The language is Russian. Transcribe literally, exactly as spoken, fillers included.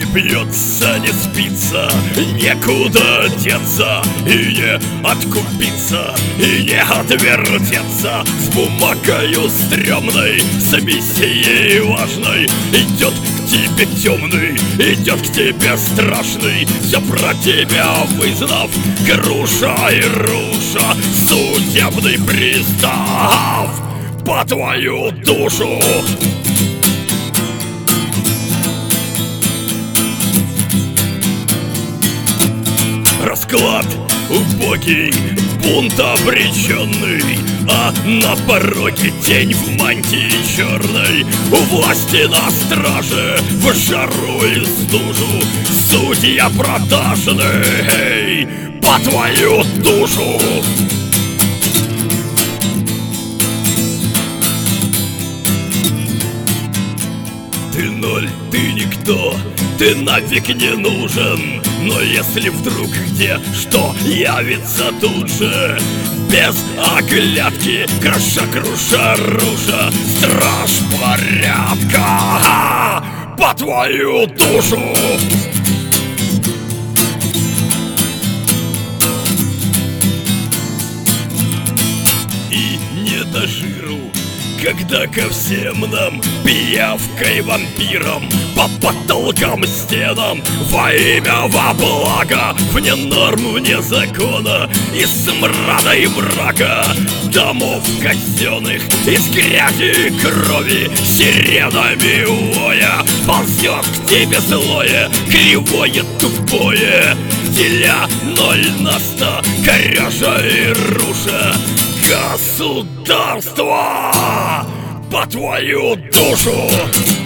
Бьется, не спится, некуда деться, и не откупиться, и не отвертеться. С бумагою стрёмной, с миссией важной идет к тебе темный, идет к тебе страшный. Все про тебя вызнав, груша и руша, судебный пристав по твою душу. Расклад убогий, бунт обреченный, а на пороге тень в мантии черной. У власти на страже, в жару и стужу, судья продажный по твою душу. Ты ноль, ты никто, ты нафиг не нужен. Но если вдруг где что явится тут же, без оглядки, кроша, круша, руша, страж порядка по твою душу. И не до жиру, когда ко всем нам пиявкой вампирам по потолкам, стенам во имя, во благо, вне норм, вне закона, из смрада и мрака домов казенных, из грязи и крови, сиренами воя ползет к тебе злое, кривое, тупое, деля ноль на сто, корежа и руша государство по твою душу.